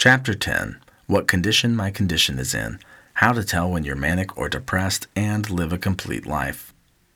Chapter 10. What condition my condition is in. How to tell when you're manic or depressed and live a complete life.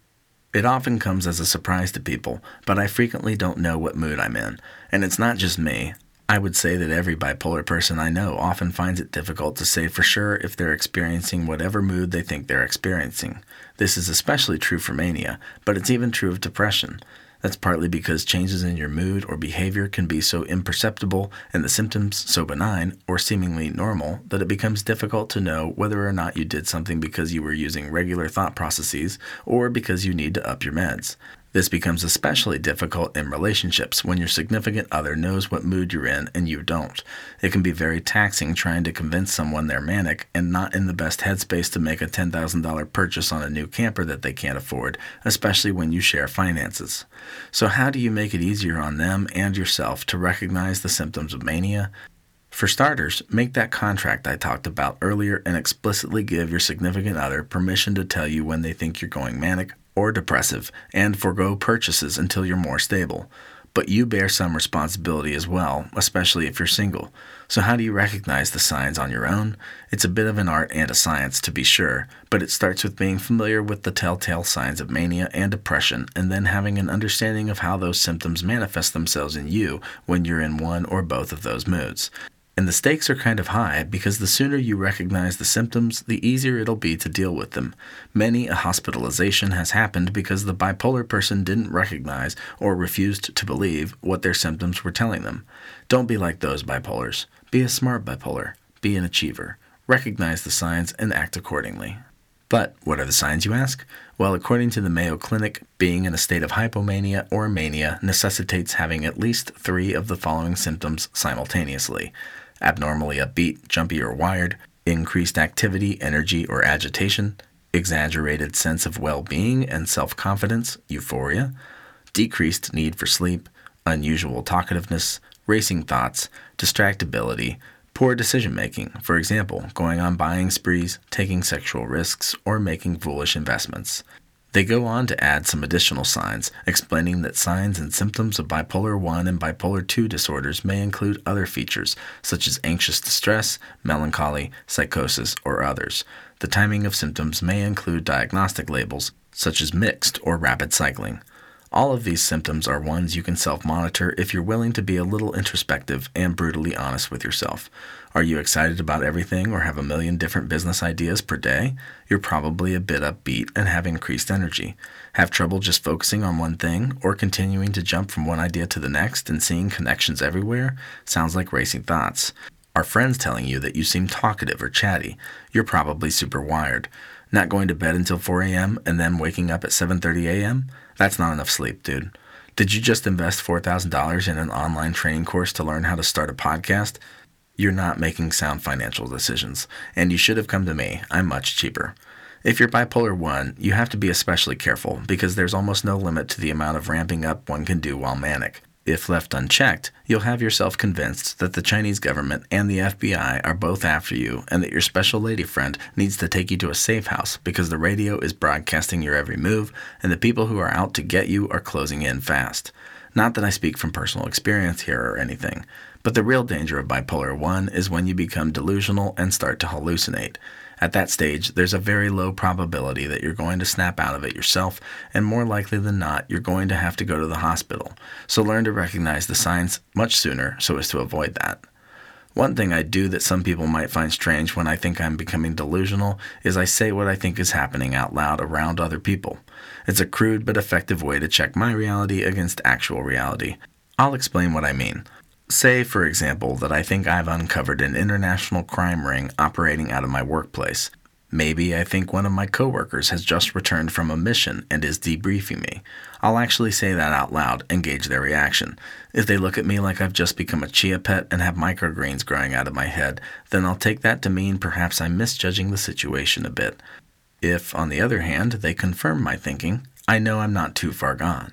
It often comes as a surprise to people, but I frequently don't know what mood I'm in. And it's not just me. I would say that every bipolar person I know often finds it difficult to say for sure if they're experiencing whatever mood they think they're experiencing. This is especially true for mania, but it's even true of depression. That's partly because changes in your mood or behavior can be so imperceptible and the symptoms so benign or seemingly normal that it becomes difficult to know whether or not you did something because you were using regular thought processes or because you need to up your meds. This becomes especially difficult in relationships when your significant other knows what mood you're in and you don't. It can be very taxing trying to convince someone they're manic and not in the best headspace to make a $10,000 purchase on a new camper that they can't afford, especially when you share finances. So how do you make it easier on them and yourself to recognize the symptoms of mania? For starters, make that contract I talked about earlier and explicitly give your significant other permission to tell you when they think you're going manic or depressive, and forego purchases until you're more stable. But you bear some responsibility as well, especially if you're single. So how do you recognize the signs on your own? It's a bit of an art and a science, to be sure, but it starts with being familiar with the telltale signs of mania and depression, and then having an understanding of how those symptoms manifest themselves in you when you're in one or both of those moods. And the stakes are kind of high because the sooner you recognize the symptoms, the easier it'll be to deal with them. Many a hospitalization has happened because the bipolar person didn't recognize or refused to believe what their symptoms were telling them. Don't be like those bipolars. Be a smart bipolar. Be an achiever. Recognize the signs and act accordingly. But what are the signs, you ask? Well, according to the Mayo Clinic, being in a state of hypomania or mania necessitates having at least 3 of the following symptoms simultaneously: abnormally upbeat, jumpy, or wired, increased activity, energy, or agitation, exaggerated sense of well-being and self-confidence, euphoria, decreased need for sleep, unusual talkativeness, racing thoughts, distractibility, poor decision-making, for example, going on buying sprees, taking sexual risks, or making foolish investments. They go on to add some additional signs, explaining that signs and symptoms of bipolar I and bipolar II disorders may include other features, such as anxious distress, melancholy, psychosis, or others. The timing of symptoms may include diagnostic labels, such as mixed or rapid cycling. All of these symptoms are ones you can self-monitor if you're willing to be a little introspective and brutally honest with yourself. Are you excited about everything or have a million different business ideas per day? You're probably a bit upbeat and have increased energy. Have trouble just focusing on one thing or continuing to jump from one idea to the next and seeing connections everywhere? Sounds like racing thoughts. Are friends telling you that you seem talkative or chatty? You're probably super wired. Not going to bed until 4 a.m. and then waking up at 7:30 a.m.? That's not enough sleep, dude. Did you just invest $4,000 in an online training course to learn how to start a podcast? You're not making sound financial decisions, and you should have come to me. I'm much cheaper. If you're bipolar I, you have to be especially careful because there's almost no limit to the amount of ramping up one can do while manic. If left unchecked, you'll have yourself convinced that the Chinese government and the FBI are both after you and that your special lady friend needs to take you to a safe house because the radio is broadcasting your every move and the people who are out to get you are closing in fast. Not that I speak from personal experience here or anything, but the real danger of bipolar I is when you become delusional and start to hallucinate. At that stage, there's a very low probability that you're going to snap out of it yourself, and more likely than not, you're going to have to go to the hospital. So learn to recognize the signs much sooner so as to avoid that. One thing I do that some people might find strange when I think I'm becoming delusional is I say what I think is happening out loud around other people. It's a crude but effective way to check my reality against actual reality. I'll explain what I mean. Say, for example, that I think I've uncovered an international crime ring operating out of my workplace. Maybe I think one of my coworkers has just returned from a mission and is debriefing me. I'll actually say that out loud and gauge their reaction. If they look at me like I've just become a chia pet and have microgreens growing out of my head, then I'll take that to mean perhaps I'm misjudging the situation a bit. If, on the other hand, they confirm my thinking, I know I'm not too far gone.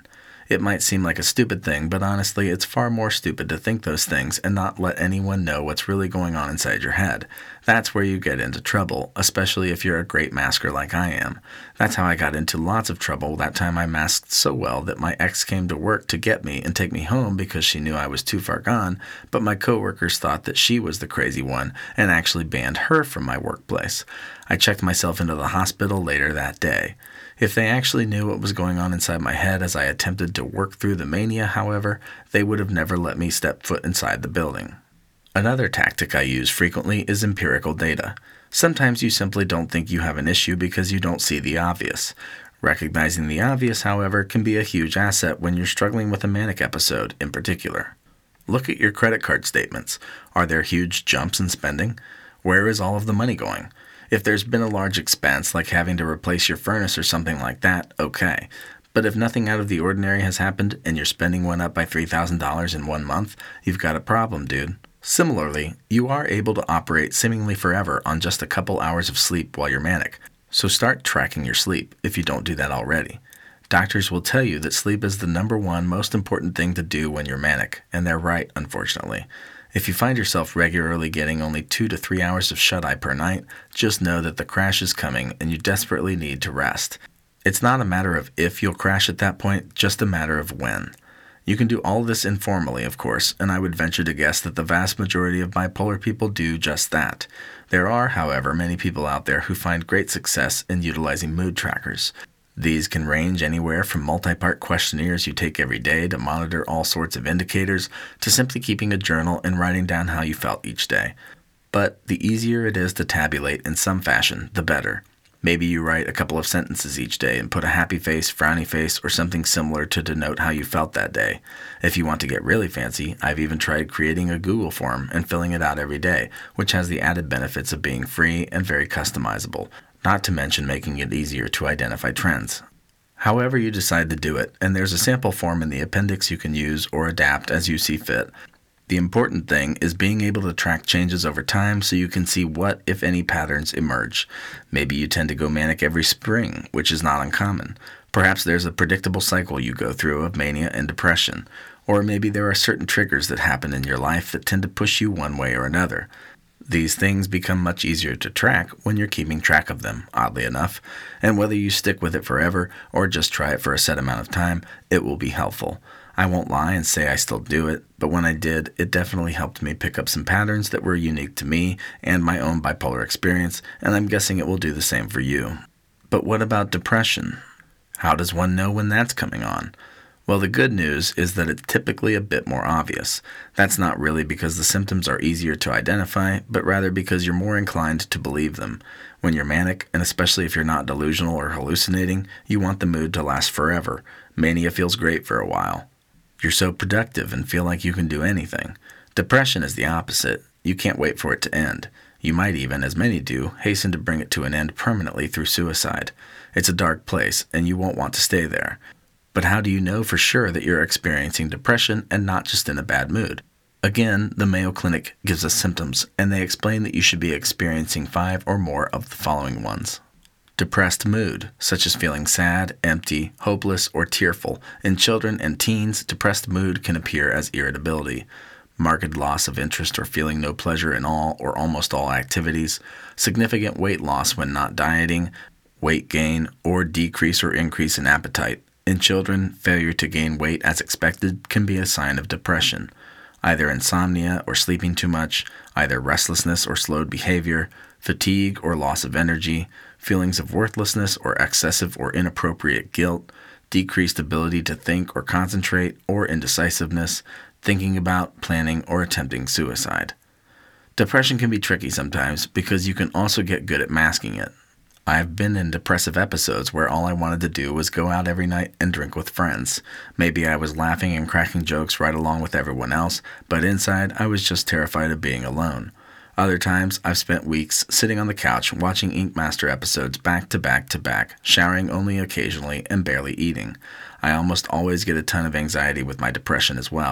It might seem like a stupid thing, but honestly, it's far more stupid to think those things and not let anyone know what's really going on inside your head. That's where you get into trouble, especially if you're a great masker like I am. That's how I got into lots of trouble that time I masked so well that my ex came to work to get me and take me home because she knew I was too far gone, but my coworkers thought that she was the crazy one and actually banned her from my workplace. I checked myself into the hospital later that day. If they actually knew what was going on inside my head as I attempted to work through the mania, however, they would have never let me step foot inside the building. Another tactic I use frequently is empirical data. Sometimes you simply don't think you have an issue because you don't see the obvious. Recognizing the obvious, however, can be a huge asset when you're struggling with a manic episode in particular. Look at your credit card statements. Are there huge jumps in spending? Where is all of the money going? If there's been a large expense, like having to replace your furnace or something like that, okay. But if nothing out of the ordinary has happened and your spending went up by $3,000 in 1 month, you've got a problem, dude. Similarly, you are able to operate seemingly forever on just a couple hours of sleep while you're manic. So start tracking your sleep if you don't do that already. Doctors will tell you that sleep is the number one most important thing to do when you're manic, and they're right, unfortunately. If you find yourself regularly getting only 2 to 3 hours of shut-eye per night, just know that the crash is coming and you desperately need to rest. It's not a matter of if you'll crash at that point, just a matter of when. You can do all this informally, of course, and I would venture to guess that the vast majority of bipolar people do just that. There are, however, many people out there who find great success in utilizing mood trackers. These can range anywhere from multi-part questionnaires you take every day to monitor all sorts of indicators to simply keeping a journal and writing down how you felt each day. But the easier it is to tabulate in some fashion, the better. Maybe you write a couple of sentences each day and put a happy face, frowny face, or something similar to denote how you felt that day. If you want to get really fancy, I've even tried creating a Google form and filling it out every day, which has the added benefits of being free and very customizable, not to mention making it easier to identify trends. However you decide to do it, and there's a sample form in the appendix you can use or adapt as you see fit. The important thing is being able to track changes over time so you can see what, if any, patterns emerge. Maybe you tend to go manic every spring, which is not uncommon. Perhaps there's a predictable cycle you go through of mania and depression. Or maybe there are certain triggers that happen in your life that tend to push you one way or another. These things become much easier to track when you're keeping track of them, oddly enough, and whether you stick with it forever or just try it for a set amount of time, it will be helpful. I won't lie and say I still do it, but when I did, it definitely helped me pick up some patterns that were unique to me and my own bipolar experience, and I'm guessing it will do the same for you. But what about depression? How does one know when that's coming on? Well, the good news is that it's typically a bit more obvious. That's not really because the symptoms are easier to identify, but rather because you're more inclined to believe them. When you're manic, and especially if you're not delusional or hallucinating, you want the mood to last forever. Mania feels great for a while. You're so productive and feel like you can do anything. Depression is the opposite. You can't wait for it to end. You might even, as many do, hasten to bring it to an end permanently through suicide. It's a dark place, and you won't want to stay there. But how do you know for sure that you're experiencing depression and not just in a bad mood? Again, the Mayo Clinic gives us symptoms, and they explain that you should be experiencing 5 or more of the following ones. Depressed mood, such as feeling sad, empty, hopeless, or tearful. In children and teens, depressed mood can appear as irritability. Marked loss of interest or feeling no pleasure in all or almost all activities. Significant weight loss when not dieting. Weight gain or decrease or increase in appetite. In children, failure to gain weight as expected can be a sign of depression. Either insomnia or sleeping too much, either restlessness or slowed behavior, fatigue or loss of energy, feelings of worthlessness or excessive or inappropriate guilt, decreased ability to think or concentrate, or indecisiveness, thinking about, planning, or attempting suicide. Depression can be tricky sometimes because you can also get good at masking it. I've been in depressive episodes where all I wanted to do was go out every night and drink with friends. Maybe I was laughing and cracking jokes right along with everyone else, but inside I was just terrified of being alone. Other times, I've spent weeks sitting on the couch watching Ink Master episodes back to back to back, showering only occasionally and barely eating. I almost always get a ton of anxiety with my depression as well,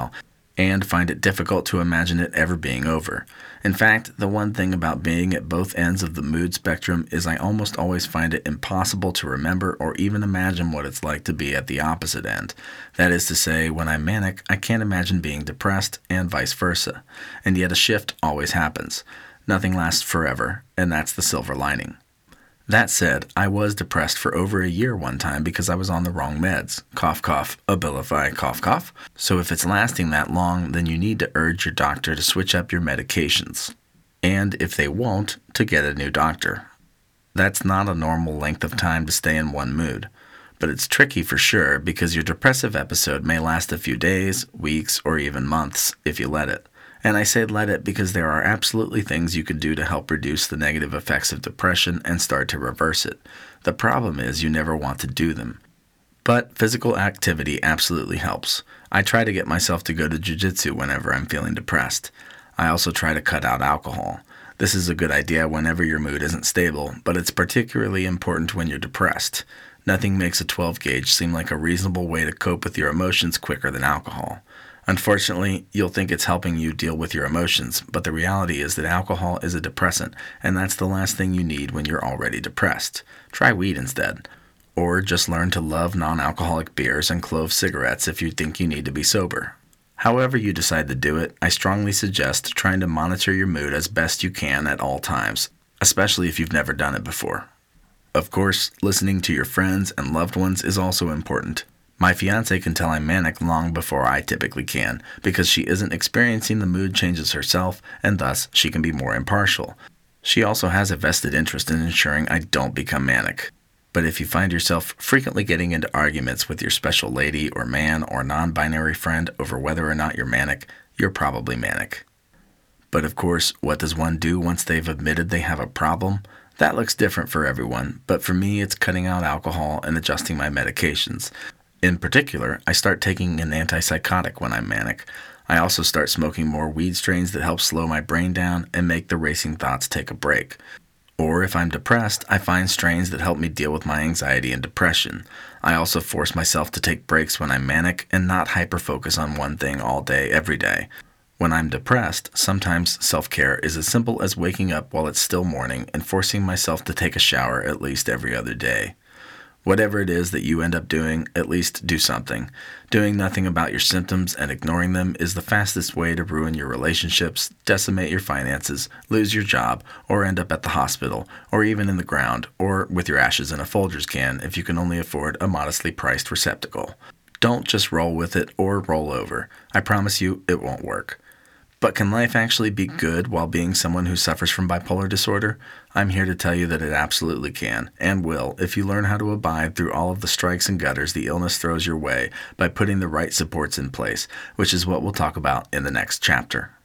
and find it difficult to imagine it ever being over. In fact, the one thing about being at both ends of the mood spectrum is I almost always find it impossible to remember or even imagine what it's like to be at the opposite end. That is to say, when I'm manic, I can't imagine being depressed, and vice versa. And yet a shift always happens. Nothing lasts forever, and that's the silver lining. That said, I was depressed for over a year one time because I was on the wrong meds. Cough, cough, Abilify, cough, cough. So if it's lasting that long, then you need to urge your doctor to switch up your medications. And if they won't, to get a new doctor. That's not a normal length of time to stay in one mood. But it's tricky for sure because your depressive episode may last a few days, weeks, or even months if you let it. And I say let it because there are absolutely things you can do to help reduce the negative effects of depression and start to reverse it. The problem is you never want to do them. But physical activity absolutely helps. I try to get myself to go to jiu-jitsu whenever I'm feeling depressed. I also try to cut out alcohol. This is a good idea whenever your mood isn't stable, but it's particularly important when you're depressed. Nothing makes a 12 gauge seem like a reasonable way to cope with your emotions quicker than alcohol. Unfortunately, you'll think it's helping you deal with your emotions, but the reality is that alcohol is a depressant, and that's the last thing you need when you're already depressed. Try weed instead. Or just learn to love non-alcoholic beers and clove cigarettes if you think you need to be sober. However you decide to do it, I strongly suggest trying to monitor your mood as best you can at all times, especially if you've never done it before. Of course, listening to your friends and loved ones is also important. My fiance can tell I'm manic long before I typically can, because she isn't experiencing the mood changes herself, and thus she can be more impartial. She also has a vested interest in ensuring I don't become manic. But if you find yourself frequently getting into arguments with your special lady or man or non-binary friend over whether or not you're manic, you're probably manic. But of course, what does one do once they've admitted they have a problem? That looks different for everyone, but for me it's cutting out alcohol and adjusting my medications. In particular, I start taking an antipsychotic when I'm manic. I also start smoking more weed strains that help slow my brain down and make the racing thoughts take a break. Or if I'm depressed, I find strains that help me deal with my anxiety and depression. I also force myself to take breaks when I'm manic and not hyper-focus on one thing all day, every day. When I'm depressed, sometimes self-care is as simple as waking up while it's still morning and forcing myself to take a shower at least every other day. Whatever it is that you end up doing, at least do something. Doing nothing about your symptoms and ignoring them is the fastest way to ruin your relationships, decimate your finances, lose your job, or end up at the hospital, or even in the ground, or with your ashes in a Folgers can if you can only afford a modestly priced receptacle. Don't just roll with it or roll over. I promise you it won't work. But can life actually be good while being someone who suffers from bipolar disorder? I'm here to tell you that it absolutely can, and will, if you learn how to abide through all of the strikes and gutters the illness throws your way by putting the right supports in place, which is what we'll talk about in the next chapter.